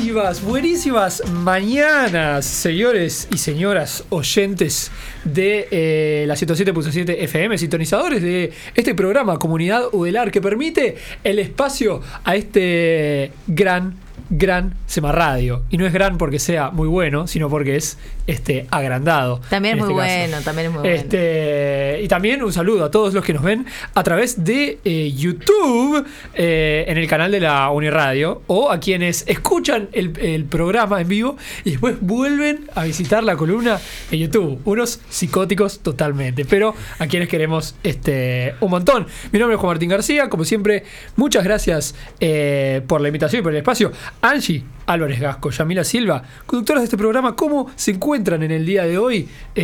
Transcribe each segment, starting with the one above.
Buenísimas mañanas, señores y señoras oyentes de la 107.7 FM, sintonizadores de este programa Comunidad Udelar, que permite el espacio a este gran Sema Radio. Y no es gran porque sea muy bueno, sino porque es agrandado. También es muy bueno, Y también un saludo a todos los que nos ven a través de YouTube, en el canal de la Uniradio, o a quienes escuchan el programa en vivo y después vuelven a visitar la columna en YouTube. Unos psicóticos totalmente, pero a quienes queremos un montón. Mi nombre es Juan Martín García, como siempre, muchas gracias por la invitación y por el espacio. Angie Álvarez Gasco, Yamila Silva, conductoras de este programa, ¿cómo se encuentran en el día de hoy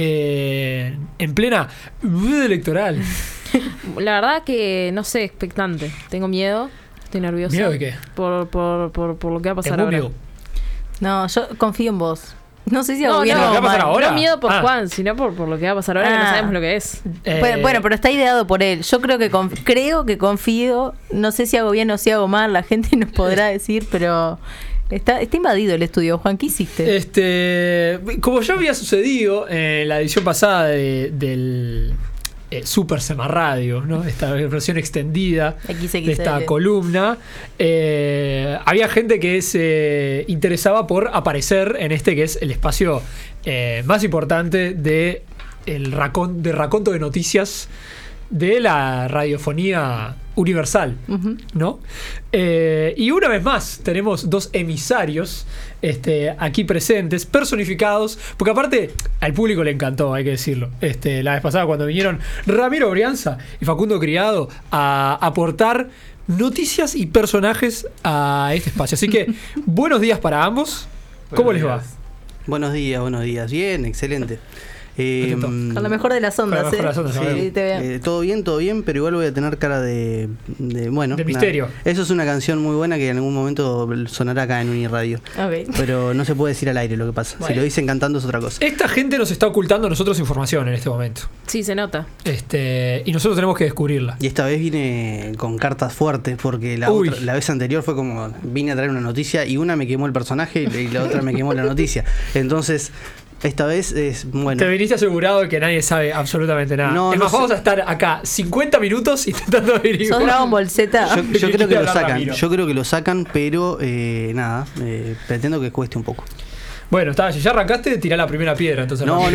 en plena electoral? La verdad que no sé, expectante. Tengo miedo, estoy nerviosa. ¿Miedo de qué? Por lo que va a pasar ahora. No, yo confío en vos. No sé si hago bien ¿Lo que va a pasar ahora? No miedo por Juan, sino por lo que va a pasar ahora, que no sabemos lo que es. Bueno, pero está ideado por él. Yo creo que confío. No sé si hago bien o si hago mal. La gente nos podrá decir, pero está invadido el estudio. Juan, ¿qué hiciste? Como ya había sucedido en la edición pasada del Super Sema Radio, ¿no? Esta versión extendida XXL de esta columna, había gente que se interesaba por aparecer en que es el espacio más importante de raconto de noticias de la radiofonía universal, ¿no? Y una vez más tenemos dos emisarios aquí presentes, personificados, porque aparte al público le encantó, hay que decirlo. La vez pasada cuando vinieron Ramiro Brianza y Facundo Criado a aportar noticias y personajes a este espacio. Así que buenos días para ambos. ¿Cómo les va? Buenos días. Bien, excelente. Con la mejor de las ondas, sí, todo bien, pero igual voy a tener cara de misterio. Eso es una canción muy buena que en algún momento sonará acá en Uniradio. Okay. Pero no se puede decir al aire lo que pasa. Bueno. Si lo dicen cantando es otra cosa. Esta gente nos está ocultando a nosotros información en este momento. Sí, se nota. Y nosotros tenemos que descubrirla. Y esta vez vine con cartas fuertes, porque la vez anterior fue como vine a traer una noticia y una me quemó el personaje y la otra me quemó la noticia. Entonces esta vez es bueno. Te viniste asegurado de que nadie sabe absolutamente nada. Vamos a estar acá 50 minutos intentando averiguar. ¿Sos Dragon Ball Z? Yo creo que lo sacan. Yo creo que lo sacan, pero pretendo que cueste un poco. Bueno, si ya arrancaste, tirá la primera piedra. Entonces no.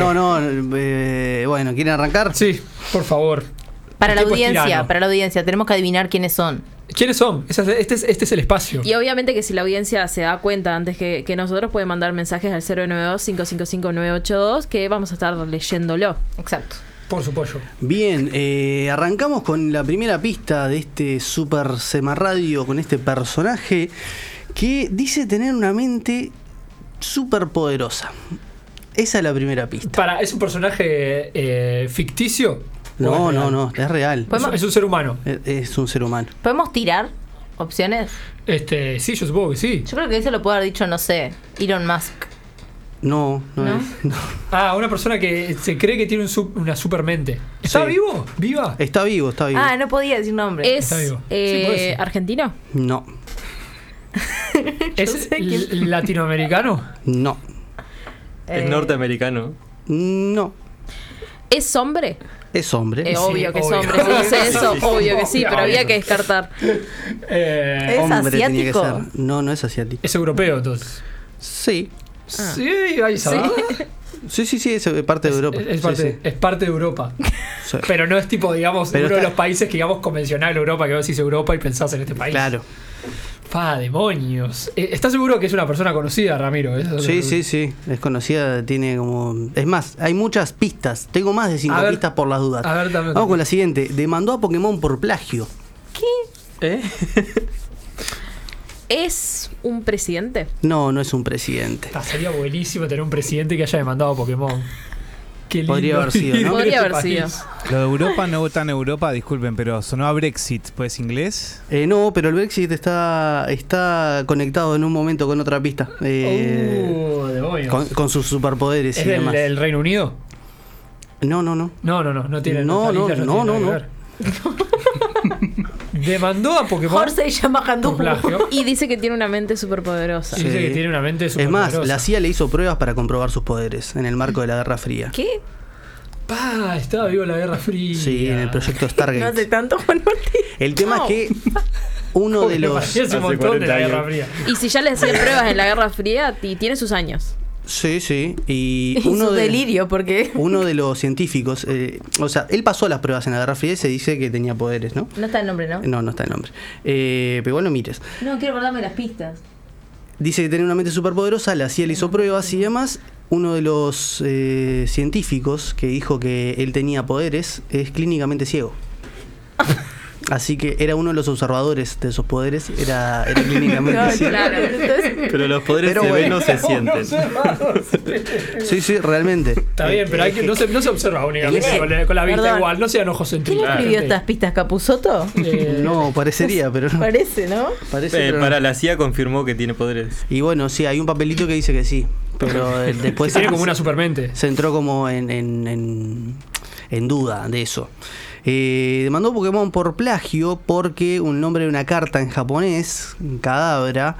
Bueno, ¿quieren arrancar? Sí, por favor. Para la audiencia, tenemos que adivinar quiénes son. ¿Quiénes son? Este es el espacio. Y obviamente que si la audiencia se da cuenta antes que nosotros, puede mandar mensajes al 092-555-982, que vamos a estar leyéndolo. Exacto. Por supuesto. Bien, arrancamos con la primera pista de este Super Sema Radio, con este personaje que dice tener una mente súper poderosa. Esa es la primera pista. ¿Es un personaje ficticio? No, es real. Es un ser humano. Es un ser humano. ¿Podemos tirar opciones? Sí, yo supongo que sí. Yo creo que eso lo puede haber dicho, no sé, Elon Musk. No. Una persona que se cree que tiene una supermente. ¿Está vivo? ¿Viva? Está vivo. No podía decir nombre. ¿Es argentino? No. ¿Es latinoamericano? No. ¿Es norteamericano? No. ¿Es hombre? Es hombre. Obvio que es hombre. Si dice eso, obvio que sí, pero había que descartar. ¿Es hombre asiático? Tenía que ser. No es asiático. ¿Es europeo entonces? Sí. Sí, ahí está. Sí, es parte de Europa. Es parte de Europa. Sí. Pero no es tipo, digamos, uno de los países que, digamos, convencional Europa, que vos decís Europa y pensás en este país. Claro. Demonios. ¿Estás seguro que es una persona conocida, Ramiro? Sí. Es conocida, tiene como... Es más, hay muchas pistas. Tengo más de 5 pistas por las dudas. A ver, también. Vamos con la siguiente. Demandó a Pokémon por plagio. ¿Qué? ¿Es un presidente? No es un presidente. Sería buenísimo tener un presidente que haya demandado a Pokémon. Qué lindo. Podría haber sido, ¿no? Podría haber sido. Lo de Europa no tan Europa, disculpen, pero sonó a Brexit, ¿pues inglés? No, pero el Brexit está conectado en un momento con otra pista. Con sus superpoderes ¿Es y demás. ¿El Reino Unido? No. No tiene. No. demandó a Pokémon Horsey llama por plagio. Y dice que tiene una mente súper poderosa. Sí. Dice que tiene una mente Es superpoderosa. más, la CIA le hizo pruebas para comprobar sus poderes en el marco de la Guerra Fría. ¿Qué? Estaba vivo en la Guerra Fría. Sí, en el proyecto Stargate. No hace tanto, Juan Martín. El tema es que uno de los... Hace un Hace montón de la 40 Guerra años. Fría. Y si ya le hacían pruebas en la Guerra Fría, tiene sus años. Sí. Y Y su delirio, porque uno de los científicos, o sea, él pasó las pruebas en la Guerra Fría y se dice que tenía poderes, ¿no? no está el nombre, ¿no? No está el nombre. Pero bueno, mires. No, quiero guardarme las pistas. Dice que tenía una mente superpoderosa, la CIA le hizo pruebas y demás. Uno de los científicos que dijo que él tenía poderes es clínicamente ciego. Así que era uno de los observadores de esos poderes, era clínicamente ciego. Claro. Entonces, Pero los poderes Pero se ven, bueno. no se sienten. Sí, realmente. Está bien, pero hay que, no se observa únicamente con la vista Perdón. igual, no sean ojos ¿quién centrales. escribió estas pistas? ¿Capusotto? No, parecería, pero no. Parece, ¿no? Parece, pero no. Para la CIA confirmó que tiene poderes. Y bueno, sí, hay un papelito que dice que sí, pero después Tiene como una supermente. se entró como en duda de eso. Demandó Pokémon por plagio porque un nombre de una carta en japonés, Kadabra,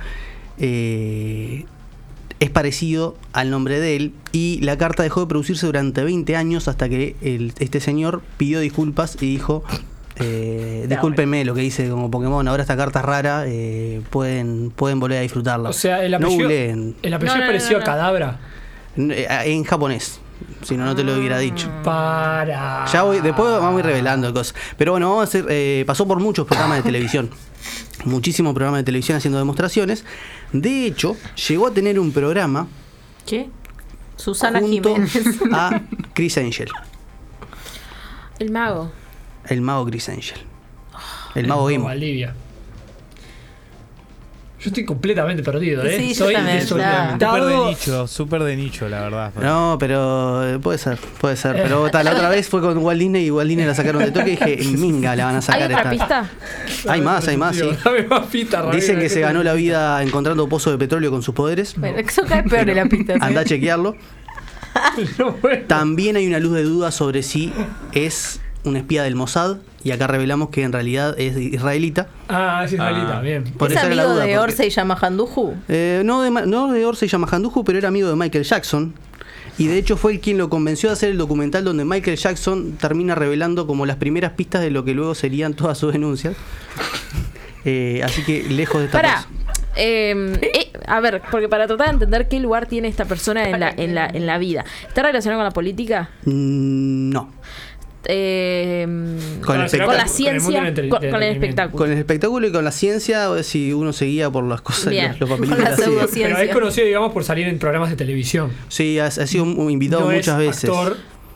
es parecido al nombre de él, y la carta dejó de producirse durante 20 años hasta que este señor pidió disculpas y dijo: discúlpenme lo que hice como Pokémon, ahora esta carta es rara, pueden volver a disfrutarla. O sea, el No apellido, googleen. el apellido No, es parecido no. a Cadabra. En japonés, si no te lo hubiera dicho. Para. Después vamos a ir revelando cosas. Pero bueno, vamos a hacer, pasó por muchos programas de televisión. Muchísimos programas de televisión haciendo demostraciones. De hecho, llegó a tener un programa ¿Qué? Susana junto Jiménez. a Chris Angel. El mago. El mago Chris Angel. El mago Como Game. Valdivia. Yo estoy completamente perdido, ¿eh? Sí, yo Soy también, desorientado. Súper de nicho, la verdad. No, pero puede ser. Pero la otra vez fue con Walt Disney y Walt Disney la sacaron de toque y dije: minga, la van a ¿Hay sacar otra esta. pista? Hay más, sí. Dame más pistas, Ramiro. Dicen que se ganó la vida encontrando pozos de petróleo con sus poderes. Bueno, eso cae peor en la pista. ¿sí? Anda a chequearlo. No, bueno. También hay una luz de duda sobre si es un espía del Mossad, y acá revelamos que en realidad es israelita. Es israelita, bien. Por ¿Es esa era la amigo duda, de porque- Orsay Yamahanduju? no de Orsay Yamahanduju, pero era amigo de Michael Jackson. Y de hecho fue el quien lo convenció a hacer el documental donde Michael Jackson termina revelando como las primeras pistas de lo que luego serían todas sus denuncias. Así que lejos de esta Pará. cosa. A ver, porque para tratar de entender qué lugar tiene esta persona en la vida. ¿Está relacionado con la política? No. Con Con el la espectáculo. ciencia, con el espectáculo. Con el espectáculo y con la ciencia, si uno se guía por las cosas, Bien. los papelitos Con la de la CIA. pseudociencia. Pero es conocido, digamos, por salir en programas de televisión. Sí, ha sido un invitado No muchas es veces. actor.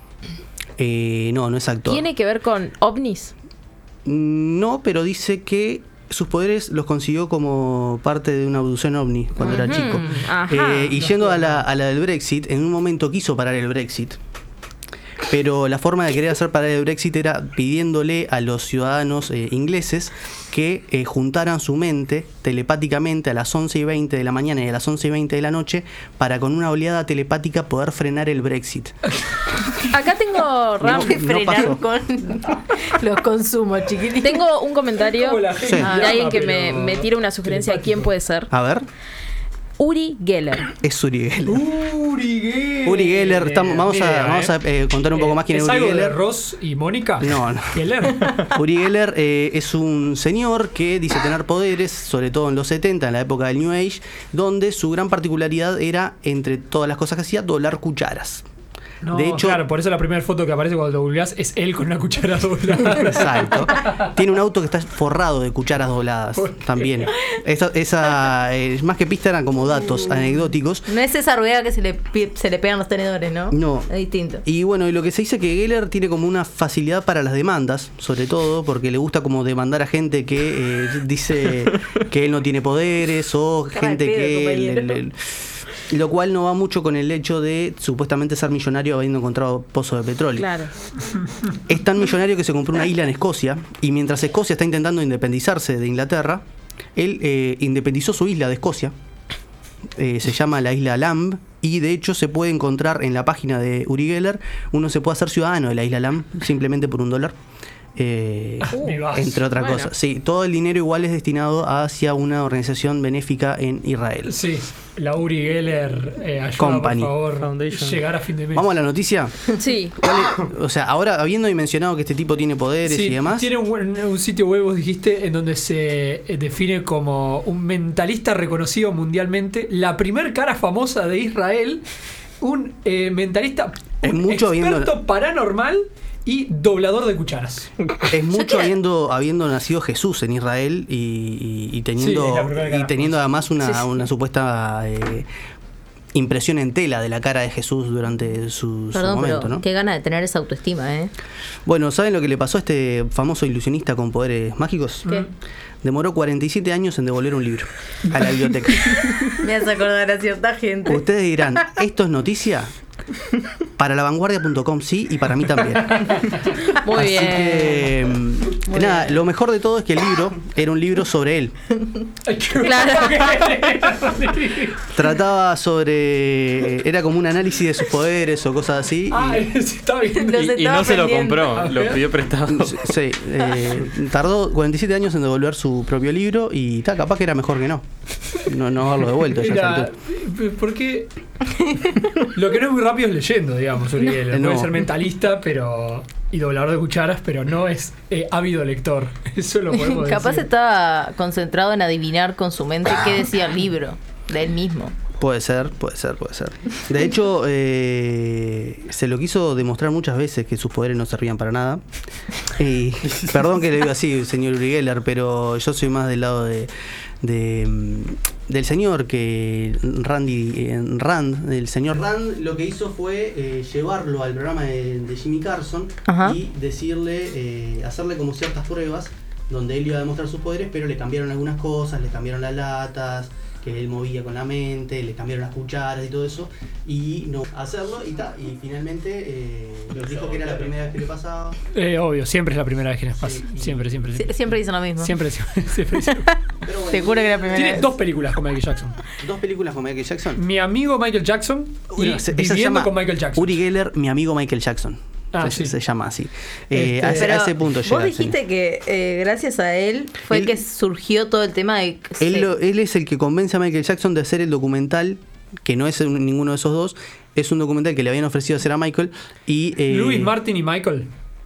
No es actor. ¿Tiene que ver con ovnis? No, pero dice que sus poderes los consiguió como parte de una abducción ovni cuando era chico. Ajá. Y yendo a la del Brexit, en un momento quiso parar el Brexit. Pero la forma de querer hacer parar el Brexit era pidiéndole a los ciudadanos ingleses que juntaran su mente telepáticamente a las 11:20 de la mañana y a las 11:20 de la noche para con una oleada telepática poder frenar el Brexit. Acá tengo No. Frenar pasó. con los consumos, chiquitines. Tengo un comentario Como la gente de alguien que pero me tira una sugerencia de quién puede ser. A ver, Uri Geller. es Uri Geller. Uri Geller. Uri Geller, vamos a contar un poco más quién es Uri algo de Geller. Ross y Mónica? No. Geller. Uri Geller es un señor que dice tener poderes, sobre todo en los 70, en la época del New Age, donde su gran particularidad era, entre todas las cosas que hacía, doblar cucharas. No, De hecho- claro, por eso la primera foto que aparece cuando lo googleás es él con una cuchara doblada. Exacto. Tiene un auto que está forrado de cucharas dobladas también. Esa más que pista, eran como datos anecdóticos. No es esa rueda que se le pegan los tenedores, ¿no? No. Es distinto. Y bueno, y lo que se dice que Geller tiene como una facilidad para las demandas, sobre todo porque le gusta como demandar a gente que dice que él no tiene poderes o Cara de gente pedo, que... compañero. lo cual no va mucho con el hecho de supuestamente ser millonario habiendo encontrado pozos de petróleo. Claro. Es tan millonario que se compró una isla en Escocia y mientras Escocia está intentando independizarse de Inglaterra, él independizó su isla de Escocia. Se llama la isla Lamb y de hecho se puede encontrar en la página de Uri Geller, uno se puede hacer ciudadano de la isla Lamb simplemente por $1. Vivaz. entre otras Bueno. cosas. Sí, todo el dinero igual es destinado hacia una organización benéfica en Israel. Sí, la Uri Geller ayuda, Company. por favor, Foundation. llegar a fin de mes. Vamos a la noticia. Sí. O sea, ahora habiendo mencionado que este tipo tiene poderes Sí, y demás. tiene un sitio web, vos dijiste, en donde se define como un mentalista reconocido mundialmente, la primer cara famosa de Israel, un mentalista, Es un mucho experto paranormal y doblador de cucharas. Es mucho habiendo nacido Jesús en Israel y Sí, es teniendo, la primera cara y teniendo además una, Sí, sí. una supuesta impresión en tela de la cara de Jesús durante su Perdón, momento, pero ¿no? qué gana de tener esa autoestima, ¿eh? Bueno, ¿saben lo que le pasó a este famoso ilusionista con poderes mágicos? ¿Qué? Demoró 47 años en devolver un libro a la biblioteca. Me hace acordar a cierta gente. Ustedes dirán, ¿esto es noticia? Para lavanguardia.com sí, y para mí también. Muy Así bien. que, Muy nada, bien. lo mejor de todo es que el libro era un libro sobre él. Trataba sobre... Era como un análisis de sus poderes o cosas así. Se está viendo. Los Y estaba no se lo aprendiendo. compró, lo pidió prestado. Sí, tardó 47 años en devolver su propio libro y capaz que era mejor que no haberlo devuelto. Ya a esa Mira, altura. porque lo que no es muy rápido es leyendo, digamos, Uri Geller. No. Puede ser mentalista y doblador de cucharas, pero no es ávido lector. Eso lo podemos Capaz decir. estaba concentrado en adivinar con su mente qué decía el libro de él mismo. Puede ser. De hecho, se lo quiso demostrar muchas veces que sus poderes no servían para nada. Y perdón que le digo así, señor Uri Geller, pero yo soy más del lado del señor que el señor Rand lo que hizo fue llevarlo al programa de Jimmy Carson. Ajá. Y decirle, hacerle como ciertas pruebas donde él iba a demostrar sus poderes, pero le cambiaron algunas cosas, le cambiaron las latas que él movía con la mente, le cambiaron las cucharas y todo eso, y no hacerlo, y finalmente nos dijo que era la primera vez que le pasaba. Obvio, siempre es la primera vez que nos pasa. Sí. Siempre. Siempre dicen lo mismo. Siempre. Pero bueno, Te juro que era la primera Tiene vez. 2 películas con Michael Jackson. 2 películas con Michael Jackson. Mi amigo Michael Jackson y Bueno, esa se Viviendo llama con Michael Jackson. Uri Geller, mi amigo Michael Jackson. Sí. Se llama así. Este, a Pero ese punto llega. vos dijiste que gracias a él fue Él- que surgió todo el tema de... Él es el que convence a Michael Jackson de hacer el documental, que no es ninguno de esos dos, es un documental que le habían ofrecido hacer a Michael. Y Louis Martin y Michael.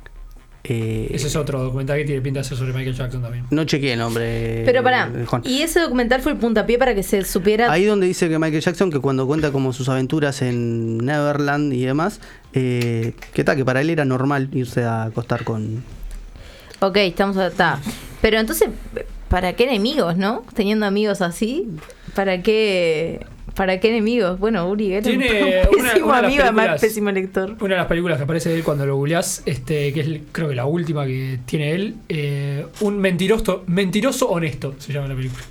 eh, Ese es otro documental que tiene pinta de ser sobre Michael Jackson también. no chequeé el nombre. Pero pará, Juan. y ese documental fue el puntapié para que se supiera... Ahí donde dice que Michael Jackson, que cuando cuenta como sus aventuras en Neverland y demás, que para él era normal irse a acostar con... Ok, está. Pero entonces, ¿para qué enemigos, no? Teniendo amigos así, ¿para qué enemigos? Bueno, Uri Geller Tiene un una pésimo de las amigo, además películas- pésimo lector. Una de las películas que aparece de él cuando lo googleás, que es creo que la última que tiene él, un mentiroso honesto, se llama la película.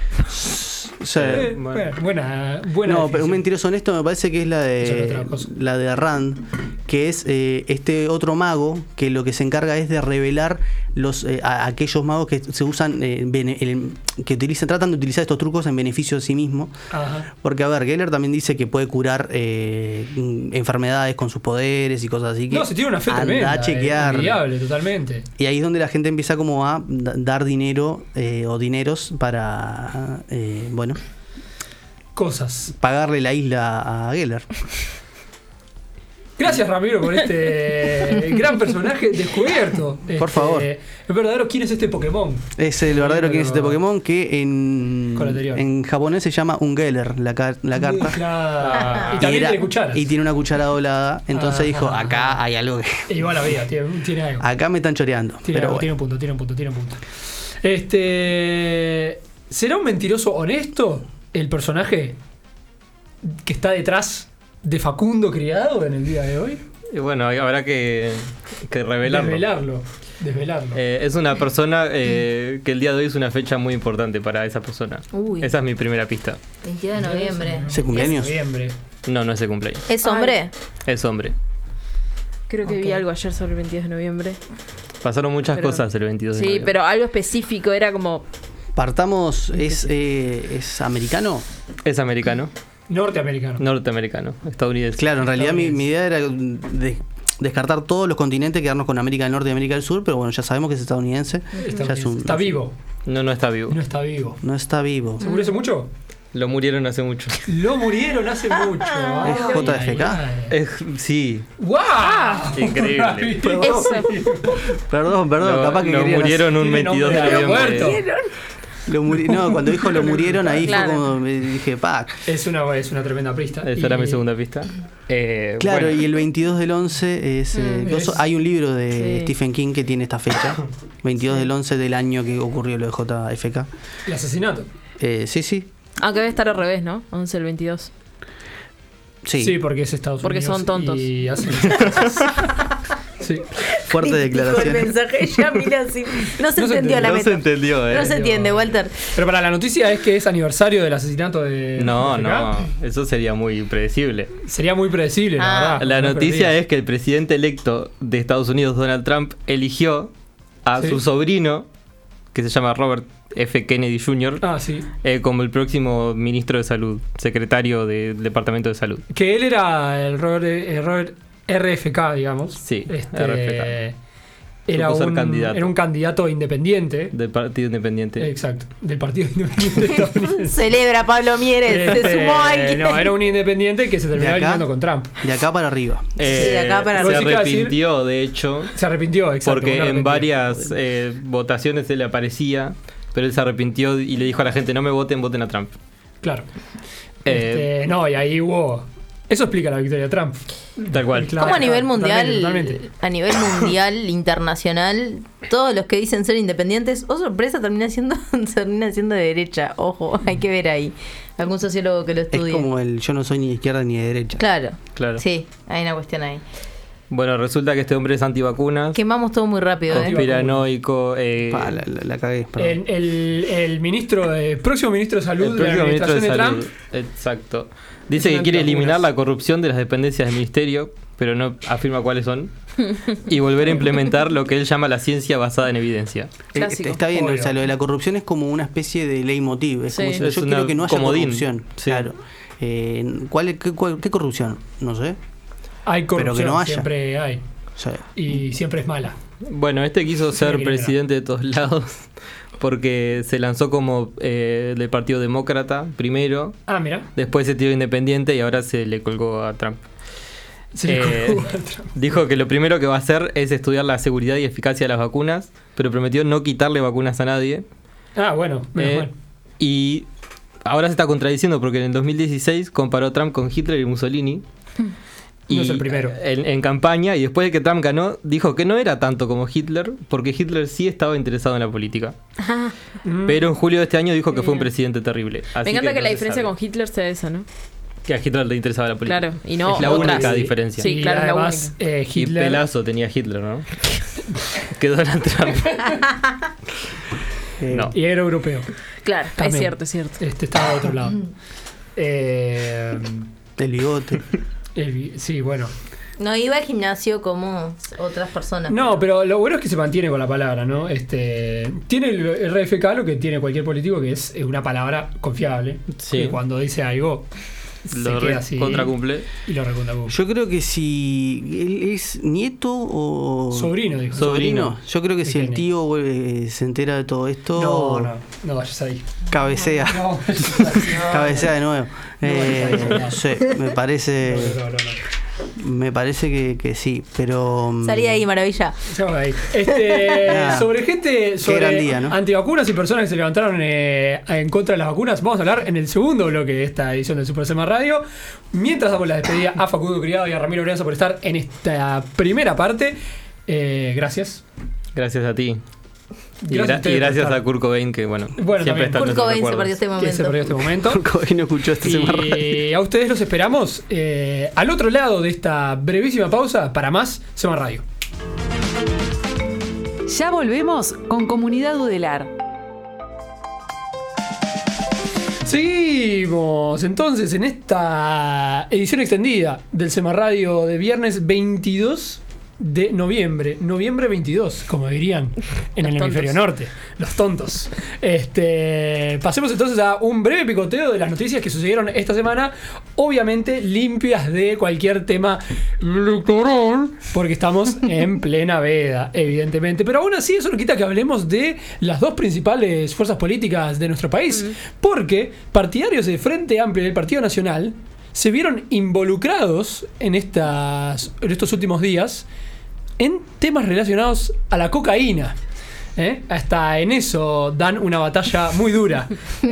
Sí. Buena No, pero definición. un mentiroso honesto me parece que es la Eso es otra cosa. de Rand, que es este otro mago que lo que se encarga es de revelar a aquellos magos que se usan, tratan de utilizar estos trucos en beneficio de sí mismo. Ajá. Porque, a ver, Geller también dice que puede curar enfermedades con sus poderes y cosas así. Que No, se tiene una fe anda tremenda. a chequear. Inviable, totalmente. Y ahí es donde la gente empieza como a dar dinero o dineros para, Cosas. pagarle la isla a Geller. Gracias, Ramiro, por este gran personaje descubierto. Por favor. El verdadero, ¿quién es este Pokémon? Es el verdadero Pero- que es este Pokémon que Con la anterior. en japonés se llama un Geller, la carta. Claro. Y también era- tiene cucharas. y tiene una cuchara doblada. Entonces Ah. dijo, acá hay algo que... Igual la vida, tiene algo. Acá me están choreando. Tiene Pero algo, tiene bueno. un punto. ¿Será un mentiroso honesto el personaje que está detrás de Facundo Criado en el día de hoy? Y bueno, habrá que revelarlo. Desvelarlo. Es una persona que el día de hoy es una fecha muy importante para esa persona. Uy. Esa es mi primera pista. 22 de noviembre. ¿Ese cumpleaños? Noviembre. No es de cumpleaños. ¿Es hombre? Es hombre. Creo que vi algo ayer sobre el 22 de noviembre. Pasaron muchas Pero- cosas el 22 de Sí, noviembre. pero algo específico, era como... Partamos, ¿es americano? Es americano, Norteamericano. norteamericano, estadounidense. Claro, en realidad mi Estadounidense. idea era descartar todos los continentes, quedarnos con América del Norte y América del Sur, pero bueno, ya sabemos que es estadounidense. Ya es Está vivo. No está vivo. No está vivo. No está vivo. ¿Se murió hace mucho? Lo murieron hace mucho. Lo murieron hace mucho. ¿Es JFK? Sí. ¡Wow! Increíble. Perdón, capaz que lo querían murieron un 22 de noviembre. No, cuando dijo lo murieron, ahí Claro. fue como me dije, ¡pac! Es una tremenda pista. Esa era mi segunda pista. Claro, bueno. y el 22 del 11 es, hay un libro de Sí. Stephen King que tiene esta fecha, 22 del 11 del año que ocurrió lo de JFK. El asesinato. Sí. Aunque debe estar al revés, ¿no? 11 el 22. Sí, porque es Estados Porque Unidos. son tontos. Y hacen esas cosas. Sí. fuerte El declaración. mensaje ya, mira, así. No se entendió la No se meta. entendió, No se entiende, Walter. Pero para la noticia es que es aniversario del asesinato de. No, JFK. eso sería muy predecible. Sería muy predecible, la verdad. La Muy noticia predecible. es que el presidente electo de Estados Unidos, Donald Trump, eligió a Sí. su sobrino, que se llama Robert F. Kennedy Jr., Sí. como el próximo ministro de Salud, secretario del Departamento de Salud. Que él era el Robert RFK, digamos. Sí, RFK. Supo ser candidato. Era un candidato independiente. Del Partido Independiente. Exacto, del Partido Independiente de Estados Unidos. Celebra Pablo Mieres, se sumó alguien. No, era un independiente que se terminó ¿De acá? alineando con Trump. De acá para arriba. Sí, de acá para se arriba. arrepintió, de hecho, Se arrepintió, exacto. porque bueno, en arrepintió. varias votaciones él aparecía, pero él se arrepintió y le dijo a la gente: no me voten, voten a Trump. Claro. Eh, No, y ahí hubo. Eso explica la victoria de Trump. Tal cual. Claro, Como a nivel mundial, totalmente. a nivel mundial, internacional, todos los que dicen ser independientes, oh sorpresa, termina siendo de derecha. Ojo, hay que ver ahí. Algún sociólogo que lo Es estudie. como el yo no soy ni de izquierda ni de derecha. Claro, Claro. sí, hay una cuestión ahí. Bueno, resulta que este hombre es antivacunas, Quemamos todo muy rápido, ¿eh? conspiranoico. La cagué, perdón. El ministro, próximo ministro de Salud El de la próximo ministro administración de de Salud. Trump. Exacto. Es Dice un que quiere antivacunas. eliminar la corrupción de las dependencias del ministerio, pero no afirma cuáles son, y volver a implementar lo que él llama la ciencia basada en evidencia. Clásico. Está bien, Obvio. o sea, lo de la corrupción es como una especie de leitmotiv. Es Sí. como si Es yo una quiero que no haya comodín. corrupción. Sí. Claro. ¿Qué corrupción? No sé. Hay corrupción, Pero que no haya. siempre hay. O sea, Y siempre es mala. Bueno, este quiso ser quiere presidente de todos lados porque se lanzó como del Partido Demócrata primero, Mira. después se tiró independiente y ahora se le colgó a Trump. Se le colgó a Trump. Dijo que lo primero que va a hacer es estudiar la seguridad y eficacia de las vacunas, pero prometió no quitarle vacunas a nadie. Bueno, menos mal. Y ahora se está contradiciendo porque en el 2016 comparó a Trump con Hitler y Mussolini. No es el primero. En campaña, y después de que Trump ganó, dijo que no era tanto como Hitler, porque Hitler sí estaba interesado en la política. Pero en julio de este año dijo que fue un presidente terrible. Así Me encanta que no la se diferencia sabe. con Hitler sea esa, ¿no? Que a Hitler le interesaba la política. Claro, y no es la otras. única diferencia. Sí, Y claro, es la además, Y Hitler. pelazo tenía Hitler, ¿no? Que Donald Trump. No. Y era europeo. Claro, También. es cierto, es cierto. Este estaba de otro lado. el bigote. Sí, bueno. No iba al gimnasio como otras personas. No, pero lo bueno es que se mantiene con la palabra, ¿no? Tiene el RFK lo que tiene cualquier político, que es una palabra confiable. Sí. Que cuando dice algo, se Lo queda así. contracumple. Y lo recondacumple. Yo creo que si él es nieto o Sobrino, dijo. Sobrino. Yo creo que ¿De si el quién es? tío se entera de todo esto, No vayas ahí. cabecea. No, Cabecea de nuevo. No. No sé, me parece. no. Me parece que sí, pero. Salí de ahí, maravilla. Estamos ahí. Sobre gente, sobre gran día, ¿no? antivacunas y personas que se levantaron en contra de las vacunas, vamos a hablar en el segundo bloque de esta edición del Super Sema Radio. Mientras damos la despedida a Facundo Criado y a Ramiro Brianza por estar en esta primera parte. Gracias. Gracias a ti. Y Gracias a ustedes por gracias estar. a Kurt Cobain, que bueno siempre también. está en Kurt nuestros Cobain se recuerdos. perdió este Que se perdió momento. este momento. Hoy no escuchó este Sema Radio. Y a ustedes los esperamos al otro lado de esta brevísima pausa para más Sema Radio. Ya volvemos con Comunidad Udelar. Seguimos entonces en esta edición extendida del Sema Radio de viernes 22 de noviembre 22, como dirían en el hemisferio norte, los tontos. Pasemos entonces a un breve picoteo de las noticias que sucedieron esta semana, obviamente limpias de cualquier tema electoral, porque estamos en plena veda, evidentemente, pero aún así eso no quita que hablemos de las dos principales fuerzas políticas de nuestro país, porque partidarios del Frente Amplio y del Partido Nacional se vieron involucrados en estos últimos días en temas relacionados a la cocaína. Hasta en eso dan una batalla muy dura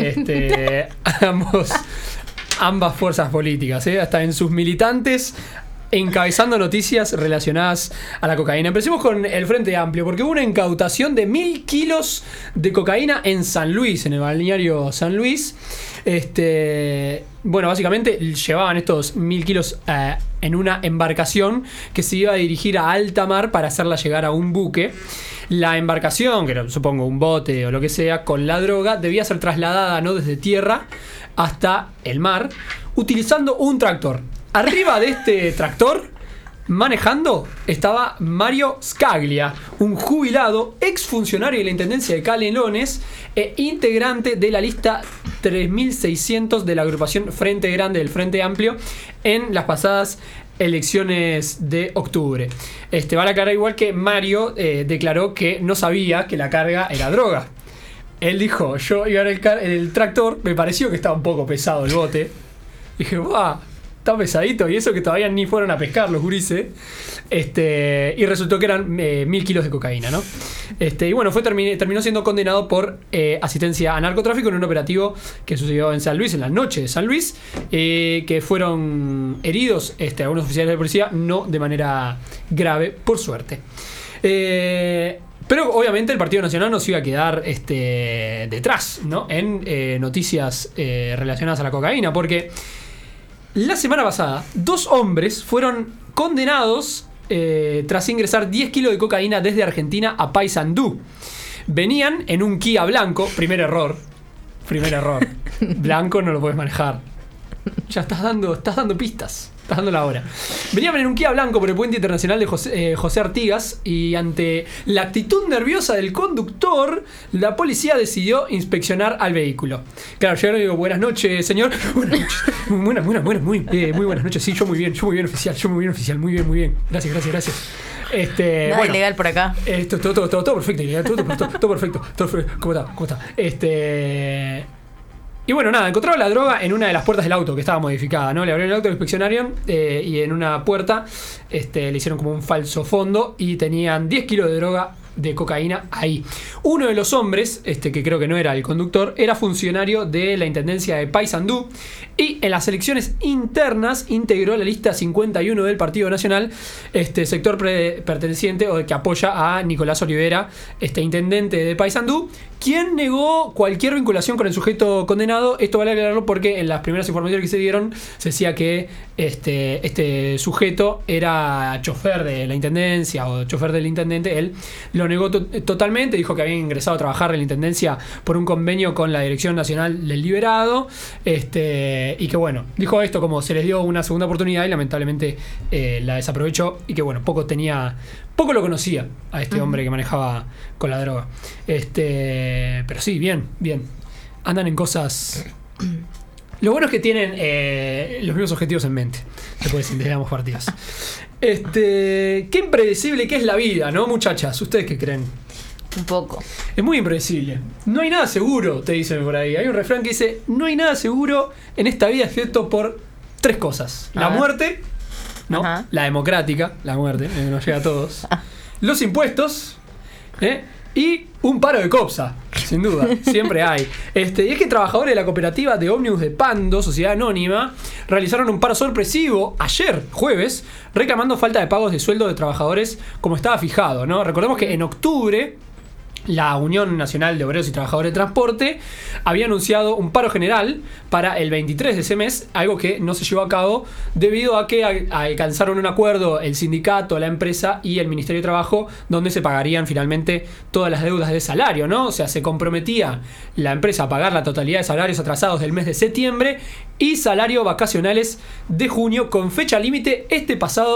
ambas fuerzas políticas, hasta en sus militantes encabezando noticias relacionadas a la cocaína. Empecemos con el Frente Amplio, porque hubo una incautación de 1.000 kilos de cocaína en San Luis, en el balneario San Luis. Bueno, básicamente llevaban estos 1.000 kilos en una embarcación que se iba a dirigir a alta mar para hacerla llegar a un buque. La embarcación, que era, supongo un bote o lo que sea, con la droga, debía ser trasladada no desde tierra hasta el mar, utilizando un tractor. Arriba de este tractor, manejando, estaba Mario Scaglia, un jubilado, exfuncionario de la Intendencia de Canelones e integrante de la lista 3600 de la agrupación Frente Grande del Frente Amplio en las pasadas elecciones de octubre. Vale aclarar igual que Mario declaró que no sabía que la carga era droga. Él dijo, yo iba en el tractor, me pareció que estaba un poco pesado el bote. Dije, ¡buah! Está pesadito, y eso que todavía ni fueron a pescar los gurises. Y resultó que eran 1.000 kilos de cocaína, ¿no? Y bueno, terminó siendo condenado por asistencia a narcotráfico en un operativo que sucedió en San Luis, en la noche de San Luis, que fueron heridos algunos oficiales de policía, no de manera grave, por suerte. Pero obviamente el Partido Nacional no se iba a quedar detrás, ¿no? En noticias relacionadas a la cocaína, porque la semana pasada 2 hombres fueron condenados tras ingresar 10 kilos de cocaína desde Argentina a Paysandú. Venían en un Kia blanco. Primer error. Blanco no lo puedes manejar. Ya estás dando pistas. Estás dando la hora. Venían en un Kia blanco por el puente internacional de José Artigas, y ante la actitud nerviosa del conductor, la policía decidió inspeccionar al vehículo. Claro, llegaron y digo, buenas noches, señor. Buenas noches. Muy buenas noches. Sí, yo muy bien, oficial. Muy bien. Gracias. Nada ilegal por acá. Todo perfecto, ilegal, todo perfecto. ¿Cómo está? Y bueno, nada, encontraron la droga en una de las puertas del auto que estaba modificada, ¿no? Le abrieron el auto, lo inspeccionaron y en una puerta le hicieron como un falso fondo y tenían 10 kilos de droga de cocaína ahí. Uno de los hombres, que creo que no era el conductor, era funcionario de la Intendencia de Paysandú y en las elecciones internas integró la lista 51 del Partido Nacional, sector perteneciente o que apoya a Nicolás Olivera, intendente de Paysandú, quien negó cualquier vinculación con el sujeto condenado. Esto vale aclararlo porque en las primeras informaciones que se dieron se decía que este sujeto era chofer de la intendencia o chofer del intendente. Él lo negó totalmente, dijo que había ingresado a trabajar en la intendencia por un convenio con la Dirección Nacional del Liberado, y que bueno, dijo esto como se les dio una segunda oportunidad y lamentablemente la desaprovechó, y que bueno, poco lo conocía a este hombre que manejaba con la droga. Pero sí, bien. Andan en cosas. Lo bueno es que tienen los mismos objetivos en mente. Se puede decir desde ambos partidos. Qué impredecible que es la vida, ¿no, muchachas? ¿Ustedes qué creen? Un poco. Es muy impredecible. No hay nada seguro, te dicen por ahí. Hay un refrán que dice: no hay nada seguro en esta vida excepto por 3 cosas. La muerte, ¿no? Ajá. La democrática, la muerte, nos llega a todos. Los impuestos, y un paro de COPSA, sin duda, siempre hay. Y es que trabajadores de la cooperativa de ómnibus de Pando, sociedad anónima, realizaron un paro sorpresivo ayer, jueves, reclamando falta de pagos de sueldo de trabajadores como estaba fijado, ¿no? Recordemos que en octubre la Unión Nacional de Obreros y Trabajadores de Transporte había anunciado un paro general para el 23 de ese mes, algo que no se llevó a cabo debido a que alcanzaron un acuerdo el sindicato, la empresa y el Ministerio de Trabajo, donde se pagarían finalmente todas las deudas de salario, ¿no? O sea, se comprometía la empresa a pagar la totalidad de salarios atrasados del mes de septiembre y salarios vacacionales de junio, con fecha límite este pasado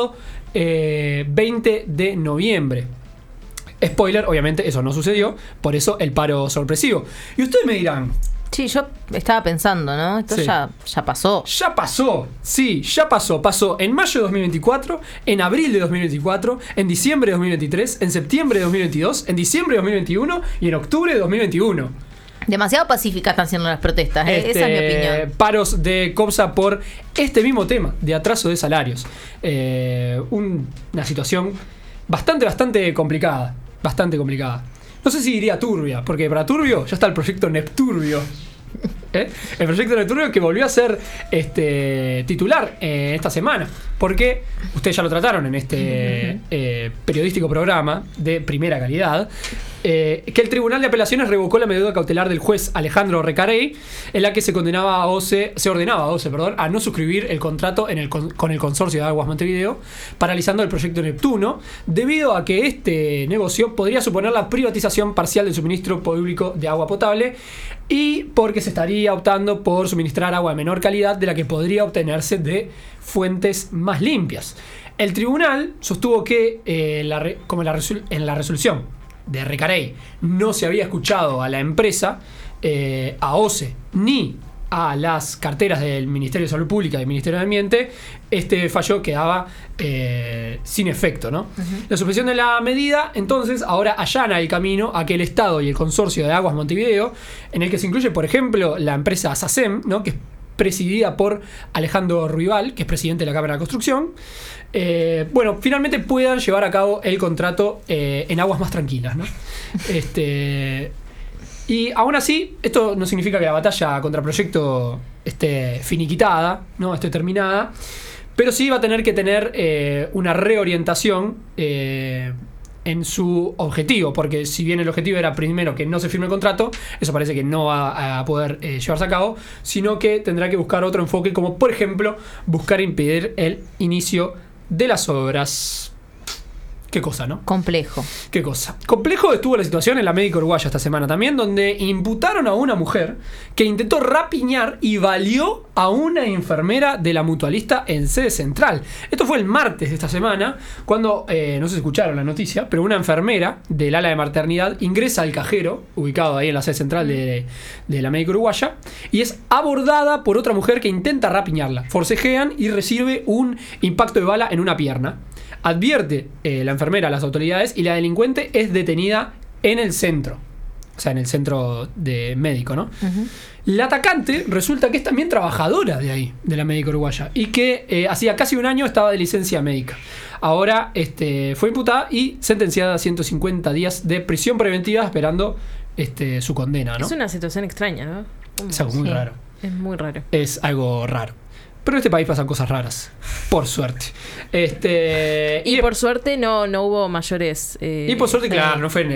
20 de noviembre. Spoiler, obviamente eso no sucedió, por eso el paro sorpresivo. Y ustedes me dirán... Sí, yo estaba pensando, ¿no? Esto Sí. ya pasó. Ya pasó, sí, ya pasó. Pasó en mayo de 2024, en abril de 2024, en diciembre de 2023, en septiembre de 2022, en diciembre de 2021 y en octubre de 2021. Demasiado pacíficas están siendo las protestas, esa es mi opinión. Paros de COPSA por este mismo tema de atraso de salarios. Una situación bastante complicada. Bastante complicada. No sé si diría turbia, porque para turbio ya está el proyecto Nepturbio. El proyecto Nepturbio que volvió a ser titular esta semana. Porque ustedes ya lo trataron en este periodístico programa de primera calidad. Que el Tribunal de Apelaciones revocó la medida cautelar del juez Alejandro Recarey, en la que se ordenaba a OCE, a no suscribir el contrato con el Consorcio de Aguas Montevideo, paralizando el proyecto Neptuno, debido a que este negocio podría suponer la privatización parcial del suministro público de agua potable y porque se estaría optando por suministrar agua de menor calidad de la que podría obtenerse de fuentes más limpias. El tribunal sostuvo que en la resolución de Recarey no se había escuchado a la empresa, a OCE, ni a las carteras del Ministerio de Salud Pública y del Ministerio de Ambiente, este fallo quedaba sin efecto, ¿no? La suspensión de la medida, entonces, ahora allana el camino a que el Estado y el Consorcio de Aguas Montevideo, en el que se incluye, por ejemplo, la empresa SACEM, ¿no? Que es presidida por Alejandro Ruibal, que es presidente de la Cámara de Construcción, finalmente puedan llevar a cabo el contrato en aguas más tranquilas, ¿no? Y aún así, esto no significa que la batalla contra el proyecto esté finiquitada, ¿no? Esté terminada, pero sí va a tener que tener una reorientación en su objetivo, porque si bien el objetivo era primero que no se firme el contrato, eso parece que no va a poder llevarse a cabo, sino que tendrá que buscar otro enfoque, como por ejemplo buscar impedir el inicio de las obras. Qué cosa, ¿no? Complejo. Qué cosa. Complejo estuvo la situación en la médica uruguaya esta semana también, donde imputaron a una mujer que intentó rapiñar y valió a una enfermera de la mutualista en sede central. Esto fue el martes de esta semana, cuando, no sé si escucharon la noticia, pero una enfermera del ala de maternidad ingresa al cajero, ubicado ahí en la sede central de la médica uruguaya, y es abordada por otra mujer que intenta rapiñarla. Forcejean y recibe un impacto de bala en una pierna. Advierte la enfermera a las autoridades y la delincuente es detenida en el centro. O sea, en el centro de médico, ¿no? La atacante resulta que es también trabajadora de ahí, de la médica uruguaya, y que hacía casi un año estaba de licencia médica. Ahora fue imputada y sentenciada a 150 días de prisión preventiva esperando su condena, ¿no? Es una situación extraña, ¿no? Es algo muy raro. Es muy raro. Es algo raro. Pero en este país pasan cosas raras, por suerte. Y por suerte no hubo mayores... y por suerte, claro, no fue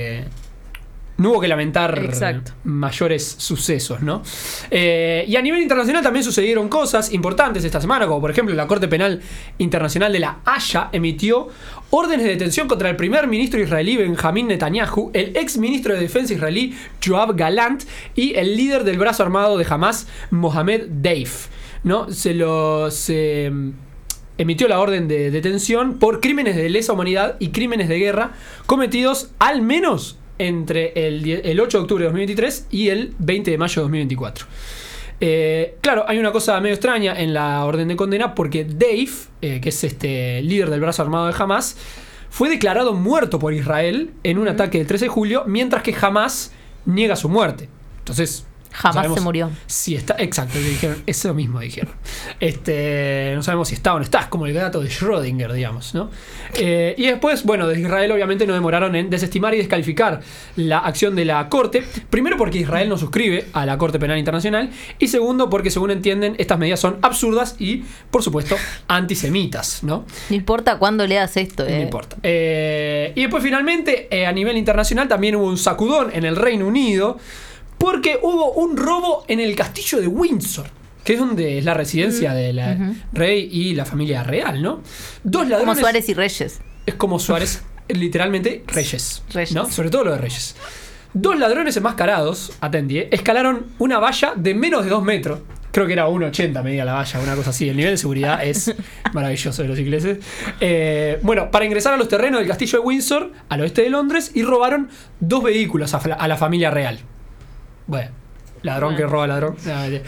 no hubo que lamentar mayores sucesos, ¿no? Y a nivel internacional también sucedieron cosas importantes esta semana, como por ejemplo la Corte Penal Internacional de la Haya emitió órdenes de detención contra el primer ministro israelí Benjamín Netanyahu, el ex ministro de Defensa israelí Yoav Galant y el líder del brazo armado de Hamas, Mohamed Deif, ¿no? Se emitió la orden de detención por crímenes de lesa humanidad y crímenes de guerra cometidos al menos entre el 8 de octubre de 2023 y el 20 de mayo de 2024. Claro, hay una cosa medio extraña en la orden de condena, porque Deif, que es líder del brazo armado de Hamas, fue declarado muerto por Israel en un ataque del 13 de julio, mientras que Hamas niega su muerte. Entonces, Jamás se murió. Si está, exacto, dijeron, eso mismo dijeron. No sabemos si está o no está, es como el gato de Schrödinger, digamos, ¿no? Y después, bueno, desde Israel obviamente no demoraron en desestimar y descalificar la acción de la Corte. Primero porque Israel no suscribe a la Corte Penal Internacional, y segundo porque, según entienden, estas medidas son absurdas y, por supuesto, antisemitas, ¿no? No importa cuándo leas esto, No importa. Y después, finalmente, a nivel internacional también hubo un sacudón en el Reino Unido, porque hubo un robo en el castillo de Windsor, que es donde es la residencia del rey y la familia real, ¿no? Dos ladrones. Como Suárez y Reyes. Es como Suárez, literalmente Reyes, ¿no? Sobre todo lo de Reyes. Dos ladrones enmascarados, atendí, escalaron una valla de menos de 2 metros Creo que era 1,80 medía la valla, una cosa así. El nivel de seguridad es maravilloso de los ingleses. Bueno, para ingresar a los terrenos del castillo de Windsor, al oeste de Londres, y robaron 2 vehículos a la familia real. Bueno, ladrón que roba ladrón.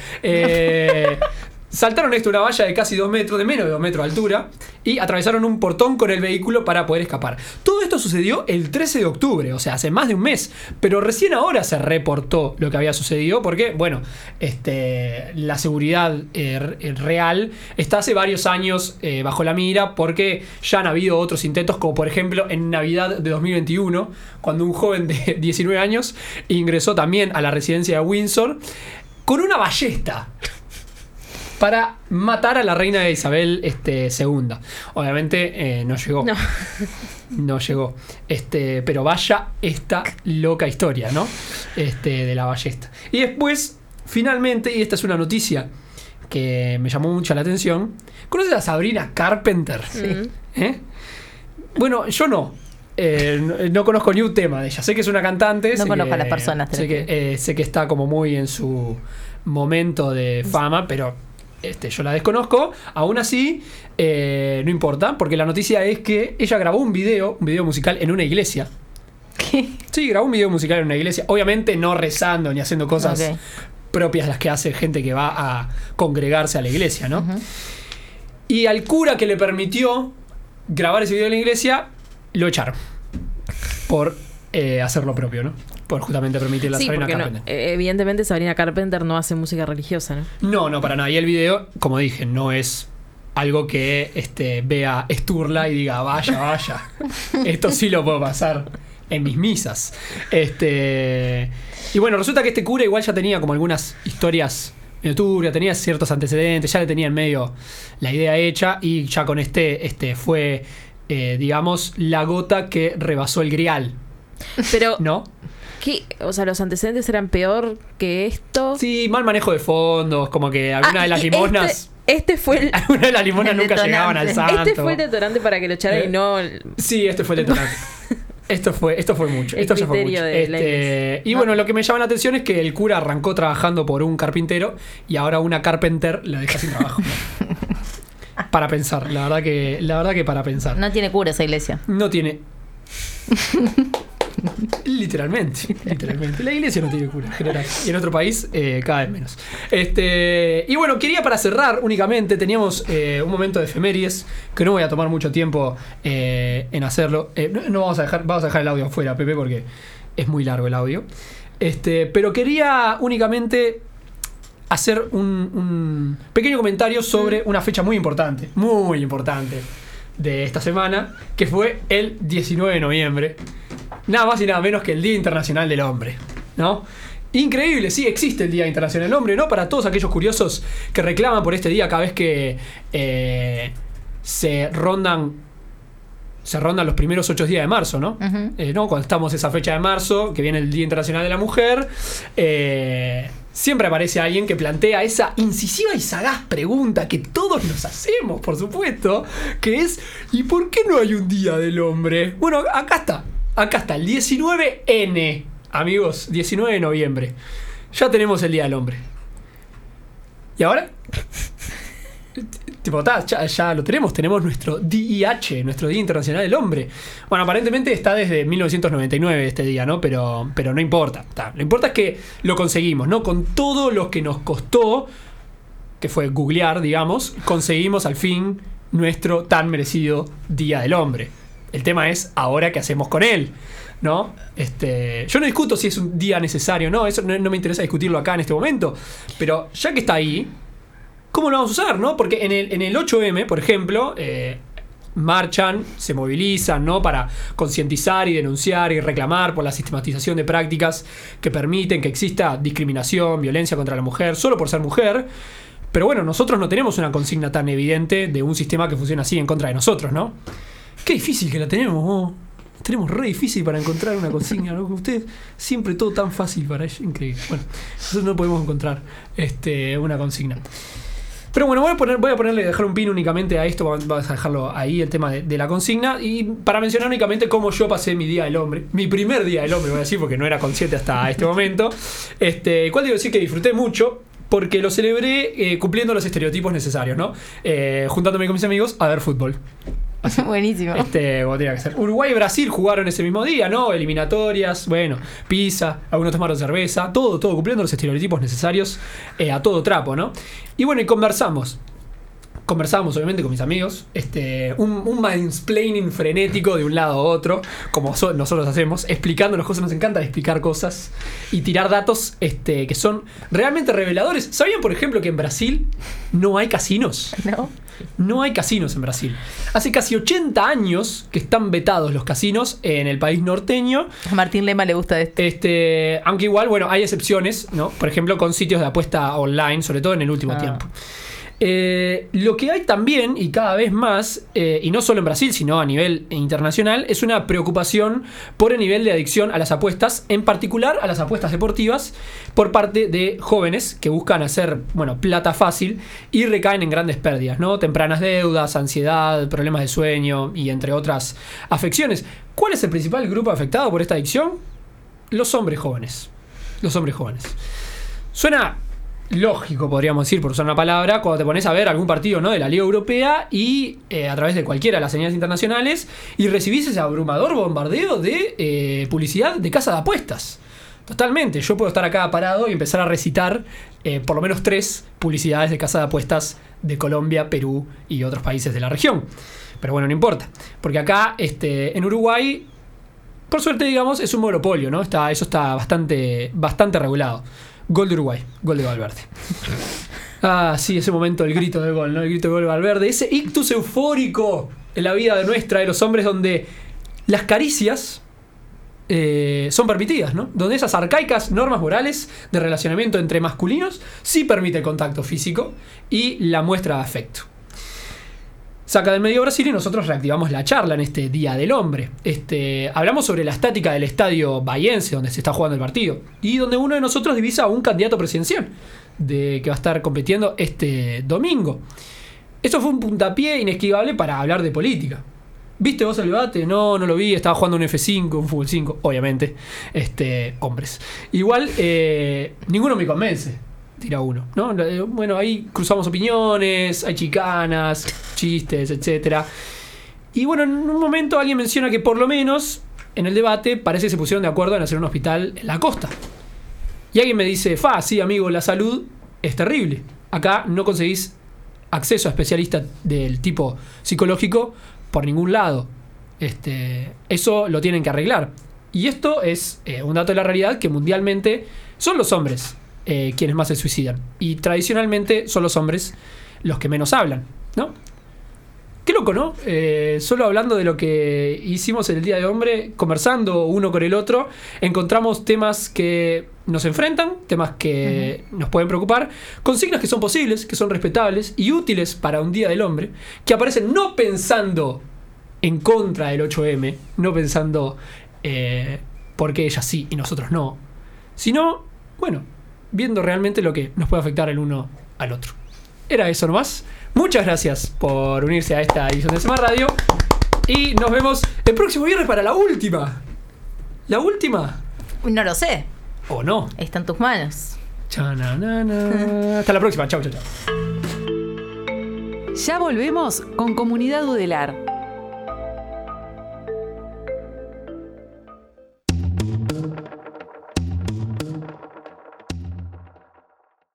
Saltaron una valla de casi 2 metros, de menos de 2 metros de altura, y atravesaron un portón con el vehículo para poder escapar. Todo esto sucedió el 13 de octubre, o sea, hace más de un mes, pero recién ahora se reportó lo que había sucedido, porque, bueno, la seguridad real está hace varios años bajo la mira, porque ya han habido otros intentos, como por ejemplo en Navidad de 2021, cuando un joven de 19 años ingresó también a la residencia de Windsor con una ballesta para matar a la reina Isabel II. Obviamente no llegó. No llegó. Pero vaya esta loca historia, ¿no? De la ballesta. Y después, finalmente, y esta es una noticia que me llamó mucho la atención. ¿Conoces a Sabrina Carpenter? Sí. Bueno, yo no. No conozco ni un tema de ella. Sé que es una cantante. No conozco a las personas. Sé que está como muy en su momento de fama, pero yo la desconozco. Aún así, no importa, porque la noticia es que ella grabó un video musical en una iglesia. ¿Qué? Sí, grabó un video musical en una iglesia. Obviamente no rezando ni haciendo cosas propias las que hace gente que va a congregarse a la iglesia, ¿no? Uh-huh. Y al cura que le permitió grabar ese video en la iglesia, lo echaron por hacer lo propio, ¿no? Por justamente permitir a Sabrina Carpenter. Evidentemente Sabrina Carpenter no hace música religiosa, ¿no? No, para nada. Y el video, como dije, no es algo que vea Sturla y diga, vaya, esto sí lo puedo pasar en mis misas. Y bueno, resulta que este cura igual ya tenía como algunas historias medio turbias, tenía ciertos antecedentes, ya le tenía en medio la idea hecha, y ya con fue, digamos, la gota que rebasó el grial. Pero ¿no? ¿Qué? O sea, ¿los antecedentes eran peor que esto? Sí, mal manejo de fondos, como que alguna de las limosnas... alguna de las limosnas nunca llegaban al santo. Este fue el detonante para que lo echaran y no... Sí, este fue el detonante. Esto fue mucho. Esto ya fue mucho. Y bueno, lo que me llama la atención es que el cura arrancó trabajando por un carpintero y ahora una Carpenter lo deja sin trabajo. Para pensar, la verdad que para pensar. No tiene cura esa iglesia. No tiene. Literalmente. La iglesia no tiene cura en general. Y en otro país, cada vez menos. Y bueno, quería para cerrar únicamente, teníamos un momento de efemérides, que no voy a tomar mucho tiempo en hacerlo. No vamos a dejar el audio afuera, Pepe, porque es muy largo el audio. Pero quería únicamente hacer un pequeño comentario sobre una fecha muy importante de esta semana, que fue el 19 de noviembre. Nada más y nada menos que el Día Internacional del Hombre, ¿no? Increíble, sí, existe el Día Internacional del Hombre, ¿no? Para todos aquellos curiosos que reclaman por este día cada vez que se rondan los primeros 8 días de marzo, ¿no? Uh-huh. ¿No? Cuando estamos esa fecha de marzo, que viene el Día Internacional de la Mujer, siempre aparece alguien que plantea esa incisiva y sagaz pregunta que todos nos hacemos, por supuesto, que es ¿y por qué no hay un Día del Hombre? Bueno, acá está, el 19N, amigos, 19 de noviembre. Ya tenemos el Día del Hombre. ¿Y ahora? Ya lo tenemos nuestro DIH, nuestro Día Internacional del Hombre. Bueno, aparentemente está desde 1999 este día, ¿no? Pero no importa. Lo importante es que lo conseguimos, ¿no? Con todo lo que nos costó, que fue googlear, digamos, conseguimos al fin nuestro tan merecido Día del Hombre. El tema es ahora qué hacemos con él, ¿no? Yo no discuto si es un día necesario, ¿no? Eso no me interesa discutirlo acá en este momento. Pero ya que está ahí, ¿cómo lo vamos a usar, no? Porque en el 8M, por ejemplo, marchan, se movilizan, ¿no? Para concientizar y denunciar y reclamar por la sistematización de prácticas que permiten que exista discriminación, violencia contra la mujer, solo por ser mujer. Pero bueno, nosotros no tenemos una consigna tan evidente de un sistema que funciona así en contra de nosotros, ¿no? Qué difícil que la tenemos, ¿no? Tenemos re difícil para encontrar una consigna, ¿no? Ustedes siempre todo tan fácil para ellos, increíble. Bueno, nosotros no podemos encontrar una consigna. Pero bueno, voy a dejar un pin únicamente a esto, vamos a dejarlo ahí, el tema de la consigna, y para mencionar únicamente cómo yo pasé mi Día del Hombre, mi primer Día del Hombre, voy a decir, porque no era consciente hasta este momento, cual debo decir que disfruté mucho, porque lo celebré cumpliendo los estereotipos necesarios, ¿no? Juntándome con mis amigos a ver fútbol. Así. Buenísimo. Como tenía que ser. Uruguay y Brasil jugaron ese mismo día, ¿no? Eliminatorias, bueno, pizza, algunos tomaron cerveza, todo cumpliendo los estereotipos necesarios a todo trapo, ¿no? Y bueno, y conversábamos obviamente con mis amigos, un mansplaining frenético de un lado a otro, como nosotros hacemos, explicando las cosas. Nos encanta explicar cosas y tirar datos que son realmente reveladores. ¿Sabían, por ejemplo, que en Brasil no hay casinos? No hay casinos en Brasil. Hace casi 80 años que están vetados los casinos en el país norteño. A Martín Lema le gusta esto. Aunque igual, bueno, hay excepciones, ¿no? Por ejemplo, con sitios de apuesta online, sobre todo en el último tiempo. Lo que hay también, y cada vez más, y no solo en Brasil, sino a nivel internacional, es una preocupación por el nivel de adicción a las apuestas, en particular a las apuestas deportivas, por parte de jóvenes que buscan hacer, bueno, plata fácil y recaen en grandes pérdidas, ¿no? Tempranas deudas, ansiedad, problemas de sueño y entre otras afecciones. ¿Cuál es el principal grupo afectado por esta adicción? Los hombres jóvenes. Los hombres jóvenes. Suena lógico, podríamos decir, por usar una palabra, cuando te pones a ver algún partido, ¿no?, de la Liga Europea y a través de cualquiera de las señales internacionales y recibís ese abrumador bombardeo de publicidad de casa de apuestas. Totalmente. Yo puedo estar acá parado y empezar a recitar por lo menos 3 publicidades de casa de apuestas de Colombia, Perú y otros países de la región. Pero bueno, no importa. Porque acá, en Uruguay, por suerte, digamos, es un monopolio, ¿no? Eso está bastante regulado. Gol de Uruguay, gol de Valverde. Ah, sí, ese momento, el grito de gol, ¿no? El grito de gol de Valverde. Ese ictus eufórico en la vida de nuestra, de los hombres, donde las caricias son permitidas, ¿no? Donde esas arcaicas normas morales de relacionamiento entre masculinos sí permite el contacto físico y la muestra de afecto. Saca del medio Brasil y nosotros reactivamos la charla en este Día del Hombre. Hablamos sobre la estática del estadio bahiense donde se está jugando el partido y donde uno de nosotros divisa a un candidato presidencial que va a estar compitiendo este domingo. Eso fue un puntapié inesquivable para hablar de política. ¿Viste vos el debate? No lo vi. Estaba jugando un F5, un Fútbol 5, obviamente. Hombres. Igual, ninguno me convence. Tira uno, ¿no? Bueno, ahí cruzamos opiniones, hay chicanas, chistes, etcétera. Y bueno, en un momento alguien menciona que por lo menos en el debate parece que se pusieron de acuerdo en hacer un hospital en la costa. Y alguien me dice, sí, amigo, la salud es terrible. Acá no conseguís acceso a especialistas del tipo psicológico por ningún lado. Eso lo tienen que arreglar. Y esto es un dato de la realidad, que mundialmente son los hombres quienes más se suicidan. Y tradicionalmente son los hombres los que menos hablan, ¿no? Qué loco, ¿no? Solo hablando de lo que hicimos en el Día del Hombre, conversando uno con el otro, encontramos temas que nos enfrentan, temas que nos pueden preocupar, consignas que son posibles, que son respetables y útiles para un Día del Hombre, que aparecen no pensando en contra del 8M, no pensando por qué ella sí y nosotros no, sino, bueno, viendo realmente lo que nos puede afectar el uno al otro. Era eso nomás. Muchas gracias por unirse a esta edición de Semar Radio. Y nos vemos el próximo viernes para la última. ¿La última? No lo sé. ¿O no? Está en tus manos. Hasta la próxima. Chau. Ya volvemos con Comunidad Udelar.